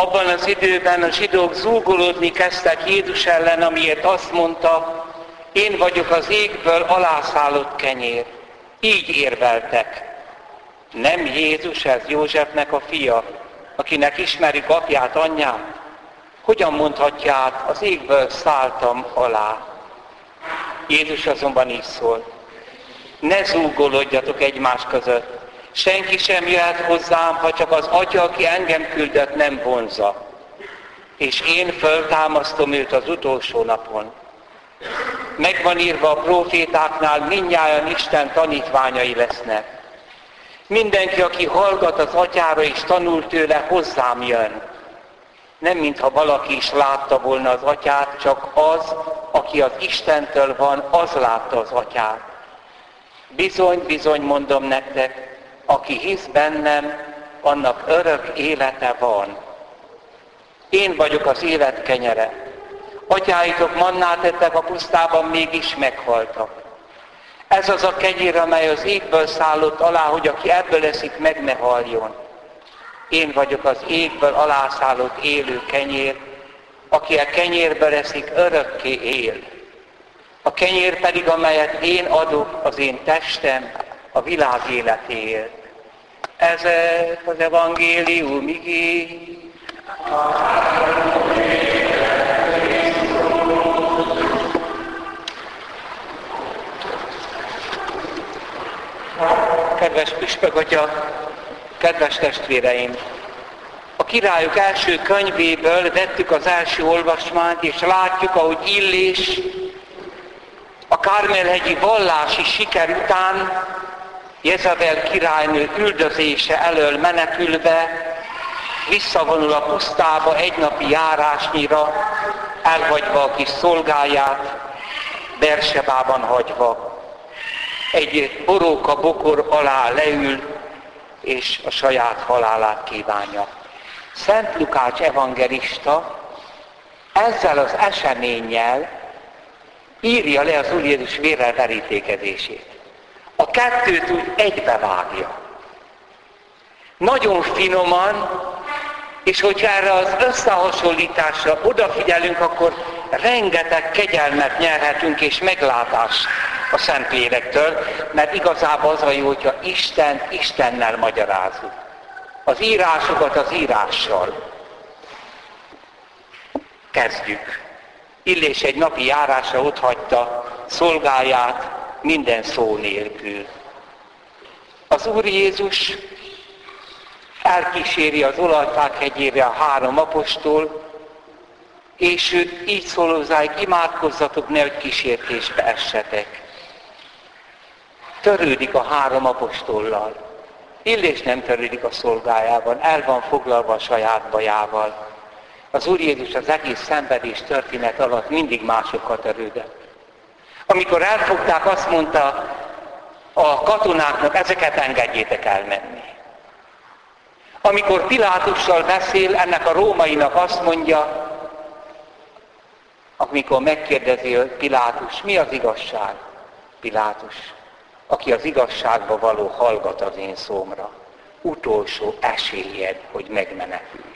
Abban az időben a zsidók zúgolódni kezdtek Jézus ellen, amiért azt mondta, én vagyok az égből alászállott kenyér. Így érveltek. Nem Jézus ez Józsefnek a fia, akinek ismerjük apját, anyját? Hogyan mondhatja át, az égből szálltam alá? Jézus azonban így szólt. Ne zúgolódjatok egymás között. Senki sem jöhet hozzám, ha csak az Atya, aki engem küldött, nem vonzza. És én föltámasztom őt az utolsó napon. Megvan írva a prófétáknál, mindnyájan Isten tanítványai lesznek. Mindenki, aki hallgat az Atyára és tanul tőle, hozzám jön. Nem mintha valaki is látta volna az Atyát, csak az, aki az Istentől van, az látta az Atyát. Bizony, bizony mondom nektek, aki hisz bennem, annak örök élete van. Én vagyok az élet kenyere. Atyáitok mannát ettek a pusztában, mégis meghaltak. Ez az a kenyér, amely az égből szállott alá, hogy aki ebből eszik, meg ne haljon. Én vagyok az égből alászállott élő kenyér, aki a kenyérből eszik, örökké él. A kenyér pedig, amelyet én adok, az én testem, a világ életéért. Ez az evangélium igény. Kedves püspök atya, kedves testvéreim! A Királyok első könyvéből vettük az első olvasmányt, és látjuk, ahogy Illés a Kármel-hegyi vallási siker után Jezabel királynő üldözése elől menekülve visszavonul a pusztába egynapi járásnyira, elhagyva a kis szolgáját, Bersebában hagyva. Egy boróka bokor alá leül, és a saját halálát kívánja. Szent Lukács evangelista ezzel az eseménnyel írja le az Úr Jézus vérrel verítékezését. A kettőt úgy egybevágja. Nagyon finoman, és hogyha erre az összehasonlításra odafigyelünk, akkor rengeteg kegyelmet nyerhetünk és meglátást a Szentlélektől, mert igazából az a jó, hogyha Isten Istennel magyarázunk. Az írásokat az írással. Kezdjük. Illés egy napi járásra otthagyta szolgáját minden szó nélkül. Az Úr Jézus elkíséri az olajfák hegyére a 3 apostol, és ő így szól hozzájuk, imádkozzatok, nehogy kísértésbe essetek. Törődik a 3 apostollal. Illés nem törődik a szolgájában, el van foglalva a saját bajával. Az Úr Jézus az egész szenvedés történet alatt mindig másokkal törődött. Amikor elfogták, azt mondta a katonáknak, ezeket engedjétek elmenni. Amikor Pilátussal beszél, ennek a rómainak azt mondja, amikor megkérdezi Pilátus, mi az igazság? Pilátus, aki az igazságba való, hallgat az én szómra. Utolsó esélyed, hogy megmenekülj.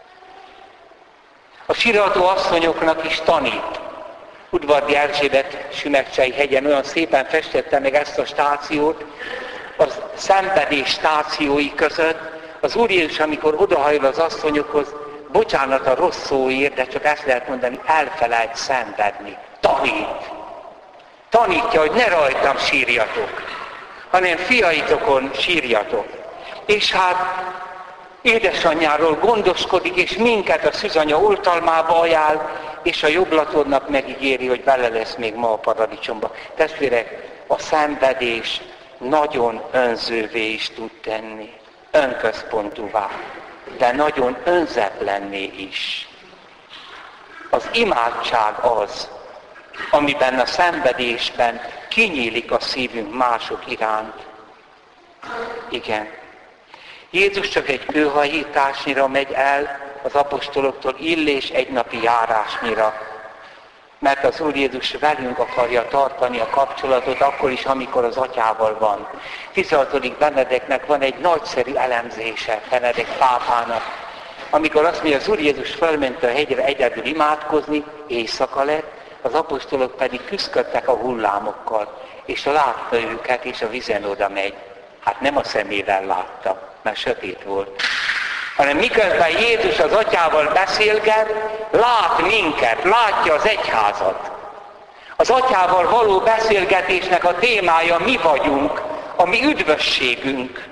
A sirató asszonyoknak is tanít. Udvardi Erzsébet Sümegcsei hegyen olyan szépen festette meg ezt a stációt, az szenvedés stációi között. Az Úr Jézus, amikor odahajol az asszonyokhoz, bocsánat a rossz szóért, de csak ezt lehet mondani, elfelejt szenvedni. Tanít. Tanítja, hogy ne rajtam sírjatok, hanem fiaitokon sírjatok. És hát édesanyjáról gondoskodik, és minket a szűzanya oltalmába ajánl, és a jobblatornak megígéri, hogy bele lesz még ma a paradicsomba. Testvérek, a szenvedés nagyon önzővé is tud tenni, önközpontúvá, de nagyon önzetlenné is. Az imádság az, amiben a szenvedésben kinyílik a szívünk mások iránt. Igen. Jézus csak egy kőhajításnyira megy el az apostoloktól, Illés egynapi járásnyira. Mert az Úr Jézus velünk akarja tartani a kapcsolatot, akkor is, amikor az Atyával van. 16. Benedeknek van egy nagyszerű elemzése, Benedek pápának. amikor azt mondja, az Úr Jézus felment a hegyre egyedül imádkozni, éjszaka lett, az apostolok pedig küszködtek a hullámokkal, és látta őket, és a vizen oda megy. Hát nem a szemével látta, mert sötét volt, hanem miközben Jézus az atyával beszélget, lát minket, látja az egyházat. Az atyával való beszélgetésnek a témája mi vagyunk, a mi üdvösségünk.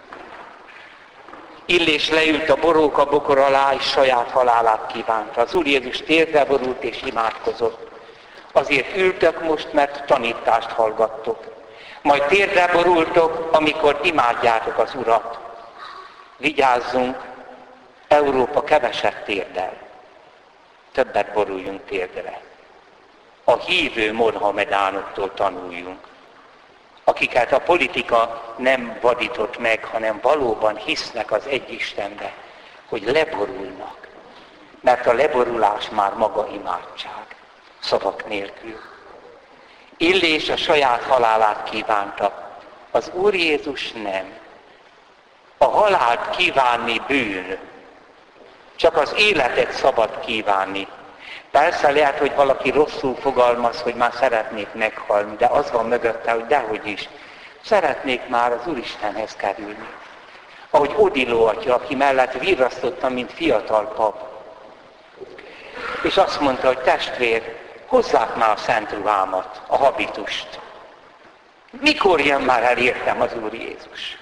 Illés leült a boróka bokor alá, és saját halálát kívánta. Az Úr Jézus térdre borult és imádkozott. Azért ültök most, mert tanítást hallgattok. Majd térdre borultok, amikor imádjátok az Urat. Vigyázzunk, Európa keveset térdel. Többet boruljunk térdre. A hívő mohamedánoktól tanuljunk, akiket a politika nem vadított meg, hanem valóban hisznek az egy Istenbe, hogy leborulnak. Mert a leborulás már maga imádság, szavak nélkül. Illés a saját halálát kívánta, az Úr Jézus nem. A halált kívánni bűn, csak az életet szabad kívánni. Persze lehet, hogy valaki rosszul fogalmaz, hogy már szeretnék meghalni, de az van mögötte, hogy dehogy is. Szeretnék már az Úristenhez kerülni. Ahogy Odiló atya, aki mellett virrasztottam, mint fiatal pap. És azt mondta, hogy testvér, hozzák már a szent ruhámat, a habitust. Mikor jön már el értem az Úr Jézus?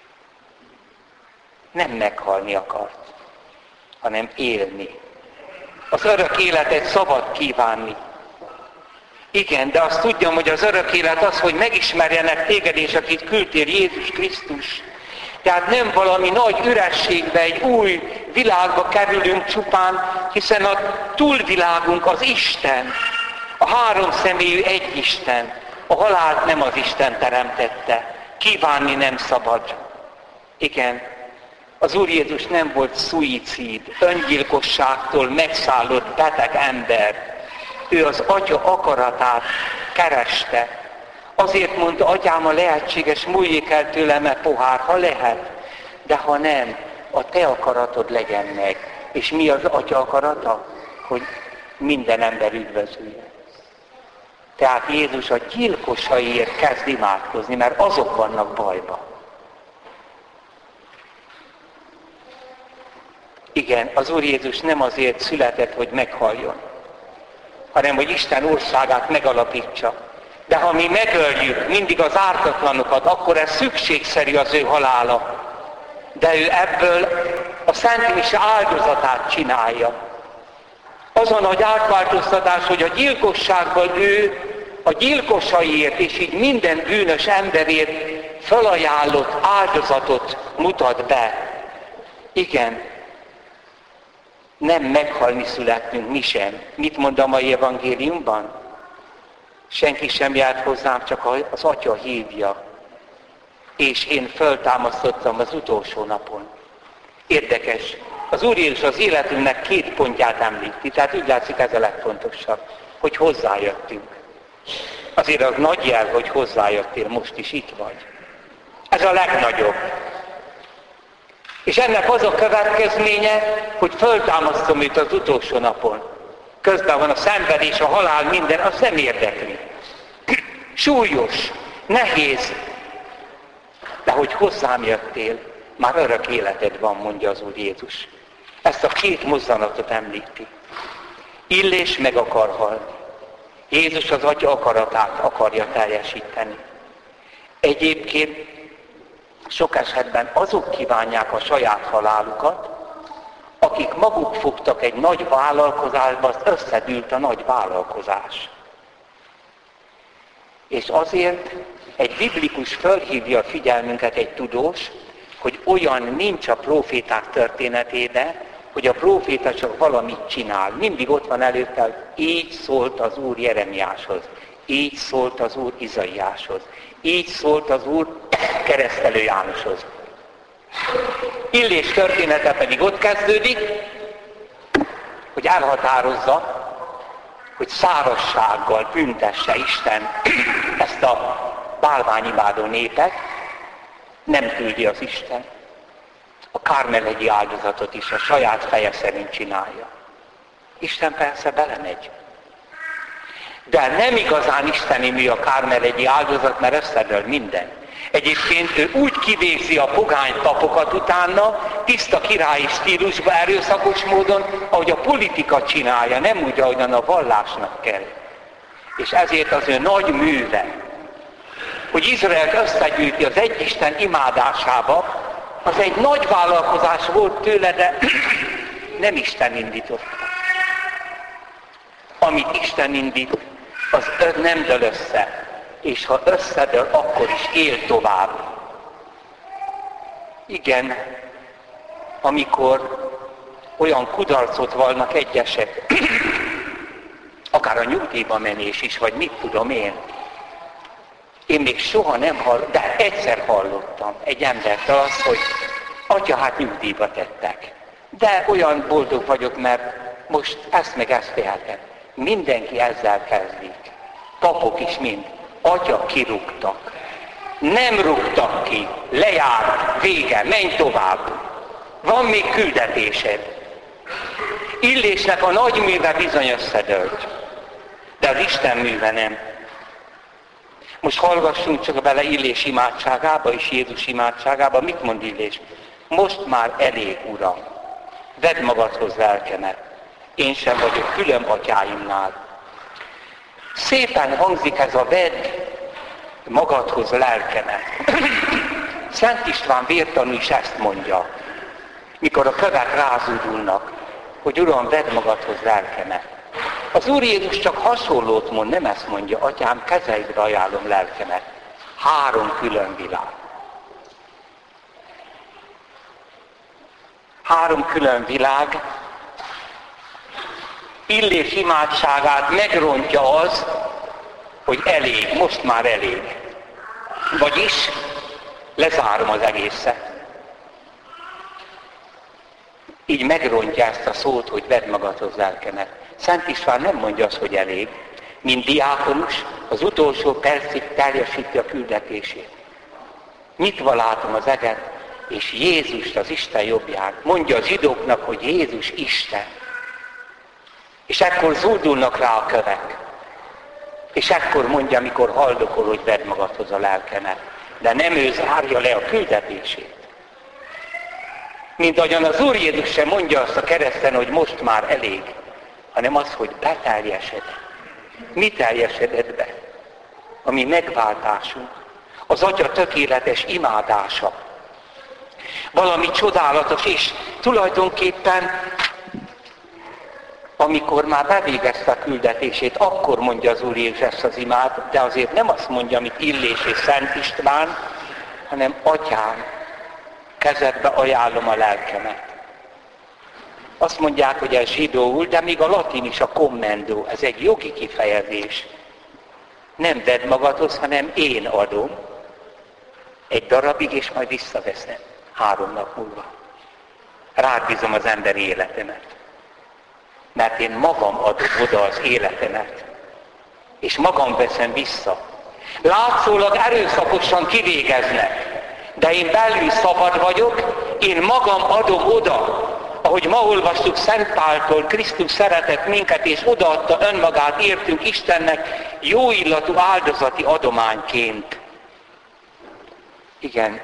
Nem meghalni akart, hanem élni. Az örök életet szabad kívánni. Igen, de azt tudjam, hogy az örök élet az, hogy megismerjenek téged, és akit küldtél, Jézus Krisztus. Tehát nem valami nagy ürességbe, egy új világba kerülünk csupán, hiszen a túlvilágunk az Isten. A három személyű egy Isten. A halált nem az Isten teremtette. Kívánni nem szabad. Igen. Az Úr Jézus nem volt szuicid, öngyilkosságtól megszállott beteg ember. Ő az Atya akaratát kereste. Azért mondta, Atyám, a lehetséges, múljék el tőlem a pohár, ha lehet. De ha nem, a te akaratod legyen meg. És mi az Atya akarata? Hogy minden ember üdvözülje. Tehát Jézus a gyilkosaiért kezd imádkozni, mert azok vannak bajban. Igen, az Úr Jézus nem azért született, hogy meghaljon, hanem hogy Isten országát megalapítsa. De ha mi megöljük mindig az ártatlanokat, akkor ez szükségszerű az ő halála. De ő ebből a Szent Mise áldozatát csinálja. Az a nagy átváltoztatás, hogy a gyilkosságból ő a gyilkosaiért és így minden bűnös emberért felajánlott áldozatot mutat be. Igen, nem meghalni születnünk mi sem. Mit mond a mai evangéliumban? Senki sem járt hozzám, csak az Atya hívja. És én föltámasztottam az utolsó napon. Érdekes. Az Úr Jézus az életünknek 2 pontját említi. Tehát úgy látszik, ez a legfontosabb, hogy hozzájöttünk. Azért az nagy jel, hogy hozzájöttél, most is itt vagy. Ez a legnagyobb. És ennek az a következménye, hogy föltámasztom őt az utolsó napon. Közben van a szenvedés, a halál, minden, az nem érdekli. Súlyos, nehéz. De hogy hozzám jöttél, már örök életed van, mondja az Úr Jézus. Ezt a 2 mozzanatot említi. Illés meg akar halni. Jézus az Atya akaratát akarja teljesíteni. Egyébként sok esetben azok kívánják a saját halálukat, akik maguk fogtak egy nagy vállalkozásba, az összedült a nagy vállalkozás. És azért egy biblikus fölhívja a figyelmünket, egy tudós, hogy olyan nincs a próféták történetében, hogy a próféta csak valamit csinál. Mindig ott van előtte, így szólt az Úr Jeremiáshoz, így szólt az Úr Izaiáshoz, így szólt az Úr Keresztelő Jánoshoz. Illés története pedig ott kezdődik, hogy elhatározza, hogy szárazsággal büntesse Isten ezt a bálványimádó népet, nem küldi az Isten. A Kármel-hegyi áldozatot is a saját feje szerint csinálja. Isten persze belemegy. De nem igazán isteni mű a Kármel-hegyi áldozat, mert összedől minden. Egyébként ő úgy kivégzi a pogány tapokat utána, tiszta királyi stílusba, erőszakos módon, ahogy a politika csinálja, nem úgy, ahogyan a vallásnak kell. És ezért az ő nagy műve, hogy Izraelt összegyűjti az egyisten imádásába, az egy nagy vállalkozás volt tőle, de nem Isten indította. Amit Isten indít, az nem dől össze. És ha összedől, akkor is él tovább. Igen, amikor olyan kudarcot vallnak egyesek, akár a nyugdíjba menés is, vagy mit tudom én. Én még soha nem hallottam, de egyszer hallottam egy embertől azt, hogy atya, hát nyugdíjba tettek. De olyan boldog vagyok, mert most ezt meg ezt tehetem. Mindenki ezzel kezdik. Papok is mind. Atya, kirúgtak. Nem rúgtak ki. Lejárt. Vége. Menj tovább. Van még küldetésed. Illésnek a nagy műve bizony összedőlt. De az Isten műve nem. Most hallgassunk csak bele Illés imádságába és Jézus imádságába. Mit mond Illés? Most már elég, Uram. Vedd magadhoz lelkemet. Én sem vagyok külön atyáimnál. Szépen hangzik ez a vedd magadhoz lelkemet. Szent István vértanú is ezt mondja, mikor a kövek rázódulnak, hogy Uram, vedd magadhoz lelkemet. Az Úr Jézus csak hasonlót mond, nem ezt mondja, Atyám, kezeidre ajánlom lelkemet. 3 külön világ. 3 külön világ. Illés imádságát megrontja az, hogy elég, most már elég. Vagyis lezárom az egészet. Így megrontja ezt a szót, hogy vedd magadhoz lelkemet. Szent István nem mondja azt, hogy elég. Mint diákonus, az utolsó percig teljesíti a küldetését. Nyitva látom az eget, és Jézust az Isten jobbján. Mondja a zsidóknak, hogy Jézus Isten. És ekkor zúdulnak rá a kövek. És ekkor mondja, amikor haldokol, hogy vedd magadhoz a lelkemet. De nem ő zárja le a küldetését. Mint ahogyan az Úr Jézus sem mondja azt a kereszten, hogy most már elég, hanem az, hogy beteljesedett. Mi teljesedett be? A mi megváltásunk. Az Atya tökéletes imádása. Valami csodálatos, és tulajdonképpen amikor már bevégezte a küldetését, akkor mondja az Úr Jézus ezt az imát, de azért nem azt mondja, amit Illés és Szent István, hanem Atyám, kezedbe ajánlom a lelkemet. Azt mondják, hogy ez zsidóul, de még a latin is a commendo, ez egy jogi kifejezés. Nem vedd magadhoz, hanem én adom. Egy darabig, és majd visszaveszem. 3 nap múlva. Rád bízom az emberi életemet. Mert én magam adom oda az életemet. És magam veszem vissza. Látszólag erőszakosan kivégeznek. De én belül szabad vagyok, én magam adom oda. Ahogy ma olvastuk Szent Páltól, Krisztus szeretett minket, és odaadta önmagát értünk Istennek jó illatú áldozati adományként. Igen.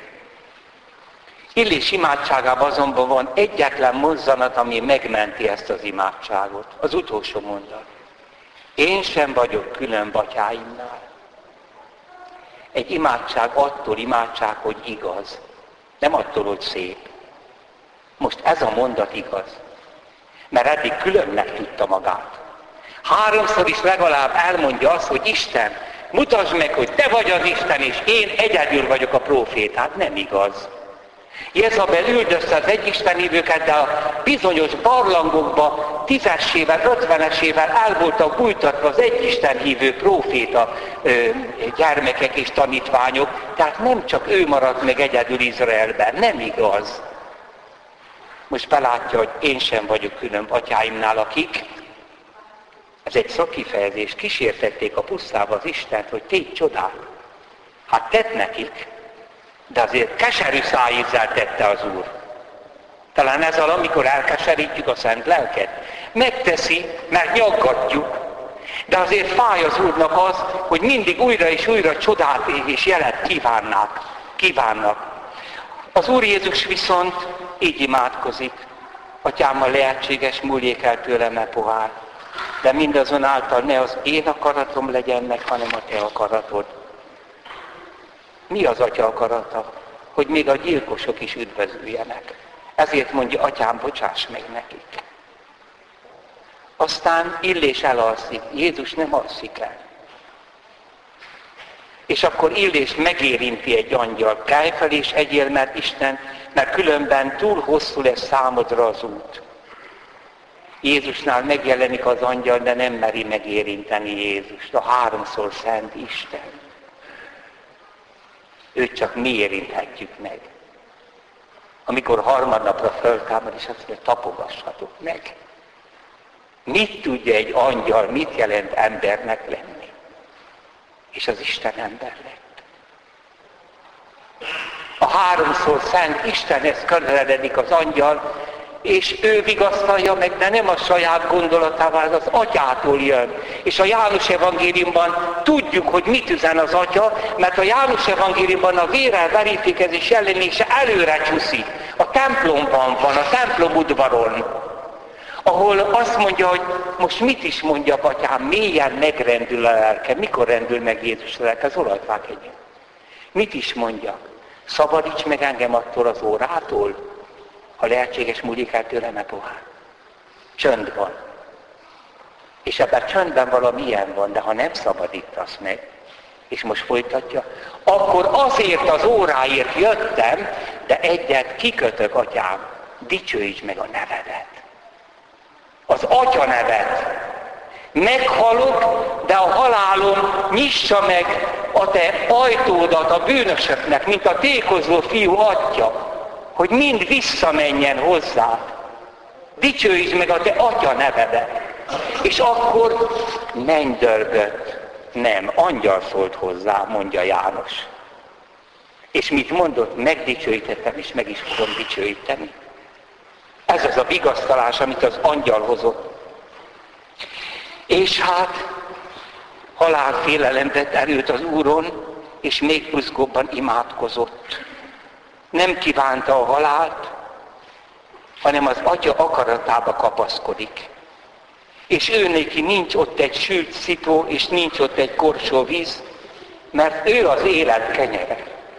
Illés imádságában azonban van egyetlen mozzanat, ami megmenti ezt az imádságot. Az utolsó mondat. Én sem vagyok külön atyáimnál. Egy imádság attól imádság, hogy igaz. Nem attól, hogy szép. Most ez a mondat igaz. Mert eddig különnek tudta magát. 3-szor is legalább elmondja azt, hogy Isten, mutasd meg, hogy te vagy az Isten, és én egyedül vagyok a prófétát. Nem igaz. Jezabel üldözte az egyistennhívőket, de a bizonyos barlangokba 10-esével, 50-esével el voltak bújtatva az egyistenhívő próféta gyermekek és tanítványok, tehát nem csak ő maradt meg egyedül Izraelben, nem igaz. Most belátja, hogy én sem vagyok külön atyáimnál, akik, ez egy szakkifejezés, kísértették a pusztába az Istent, hogy tégy csodát. Hát tett nekik, De azért keserű szájízzel tette az Úr. Talán ezzel, amikor elkeserítjük a szent lelket. Megteszi, mert nyaggatjuk. De azért fáj az Úrnak az, hogy mindig újra és újra csodát és jelet kívánnak. Az Úr Jézus viszont így imádkozik. Atyám, a lehetséges, múljék el tőlem e pohár. De mindazonáltal ne az én akaratom legyen meg, hanem a te akaratod. Mi az Atya akarata? Hogy még a gyilkosok is üdvözüljenek. Ezért mondja, Atyám, bocsáss meg nekik. Aztán Illés elalszik. Jézus nem alszik el. És akkor Illést megérinti egy angyal. Kelj fel és egyél, mert Isten, mert különben túl hosszú lesz számodra az út. Jézusnál megjelenik az angyal, de nem meri megérinteni Jézust. A háromszor szent Isten. Őt csak mi érinthetjük meg. Amikor harmadnapra föltámad, és azt mondja, tapogassatok meg. Mit tudja egy angyal, mit jelent embernek lenni? És az Isten ember lett. A háromszor szent Istenhez közeledik az angyal, és ő vigasztalja meg, de nem a saját gondolatával, az Atyától jön. És a János evangéliumban tudjuk, hogy mit üzen az Atya, mert a János evangéliumban a vérrel verítékezés jelenése előre csúszik. A templomban van, a templom udvaron, ahol azt mondja, hogy most mit is mondjak, Atyám, mélyen megrendül a lelke. Mikor rendül meg Jézus a lelke? Az olajfák egyen. Mit is mondjak? Szabadíts meg engem attól az órától, ha lehetséges, múljék el tőlem a pohár. Csönd van. És ebben csöndben valami ilyen van, de ha nem szabadítasz meg, és most folytatja, akkor azért az óráért jöttem, de egyet kikötök, Atyám, dicsőíts meg a nevedet. Az Atya nevet. Meghalok, de a halálom nyissa meg a te ajtódat a bűnösöknek, mint a tékozó fiú atya, hogy mind visszamenjen hozzád. Dicsőítsd meg a te Atya nevedet. És akkor mennydörgött. Nem, angyal szólt hozzá, mondja János. És mit mondott? Megdicsőítettem, és meg is fogom dicsőíteni. Ez az a vigasztalás, amit az angyal hozott. És hát halálfélelem vett erőt az Úron, és még buzgóbban imádkozott. Nem kívánta a halált, hanem az Atya akaratába kapaszkodik. És ő neki nincs ott egy sült szitó, és nincs ott egy korsó víz, mert ő az élet kenyere.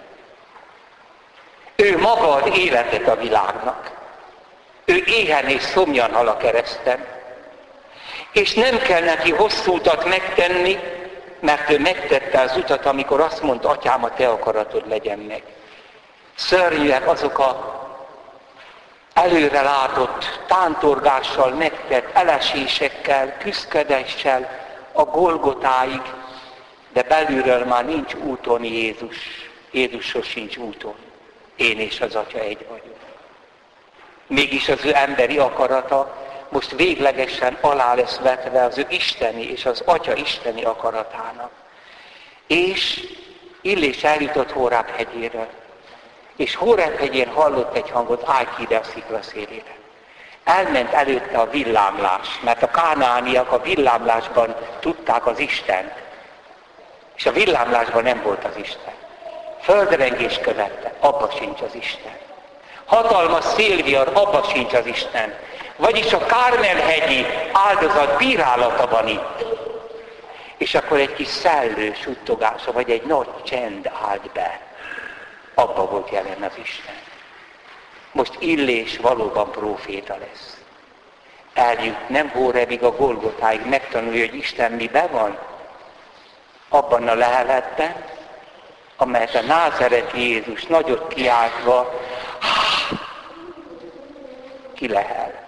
Ő maga ad életet a világnak. Ő éhen és szomjan hal a kereszten. És nem kell neki hosszú utat megtenni, mert ő megtette az utat, amikor azt mondta, Atyám, a te akaratod legyen meg. Szörnyűek azok a előre látott tántorgással megtett elesésekkel, küszködéssel a Golgotáig, de belülről már nincs úton Jézus. Jézus sincs úton. Én és az Atya egy vagyok. Mégis az ő emberi akarata most véglegesen alá lesz vetve az ő isteni és az Atya isteni akaratának. És Illés eljutott Hóreb hegyéről. És Hóreb hegyén hallott egy hangot, állj ki ide a szikla szélére. Elment előtte a villámlás, mert a kánaániak a villámlásban tudták az Istent. És a villámlásban nem volt az Isten. Földrengés követte, abba sincs az Isten. Hatalmas szélvihar, abba sincs az Isten. Vagyis a Kármel-hegyi áldozat bírálata van itt. És akkor egy kis szellő suttogása, vagy egy nagy csend állt be. Abba volt jelen az Isten. Most Illés valóban próféta lesz. Eljut nem Hórebig, a Golgotáig, megtanulja, hogy Isten miben van. Abban a leheletben, amelyet a názáreti Jézus nagyot kiáltva kilehel.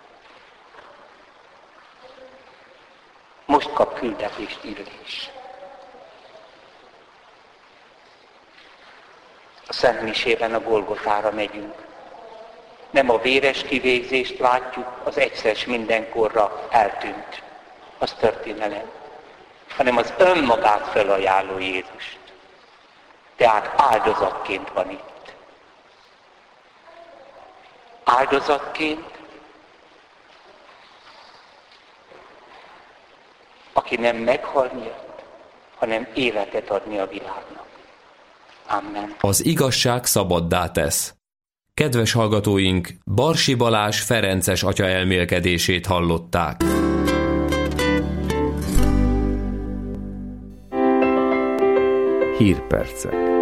Most kap küldetést Illés. A Szent Misében a Golgotára megyünk. Nem a véres kivégzést látjuk, az egyszer mindenkorra eltűnt. Az történelem. Hanem az önmagát felajánló Jézust. Tehát áldozatként van itt. Áldozatként, aki nem meghalni jött, hanem életet adni a világnak. Amen. Az igazság szabaddá tesz. Kedves hallgatóink, Barsi Balázs ferences atya elmélkedését hallották. Hírpercek.